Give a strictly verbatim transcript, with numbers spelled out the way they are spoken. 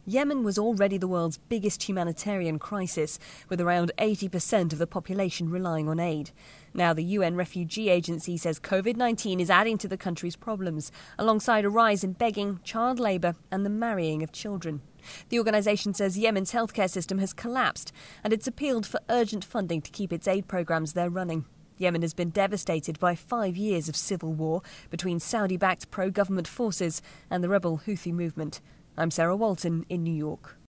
Yemen was already the world's biggest humanitarian crisis, with around eighty percent of the population relying on aid. Now the U N Refugee Agency says COVID nineteen is adding to the country's problems, alongside a rise in begging, child labour and the marrying of children. The organisation says Yemen's healthcare system has collapsed, and it's appealed for urgent funding to keep its aid programmes there running. Yemen has been devastated by five years of civil war between Saudi-backed pro-government forces and the rebel Houthi movement. I'm Sarah Walton in New York.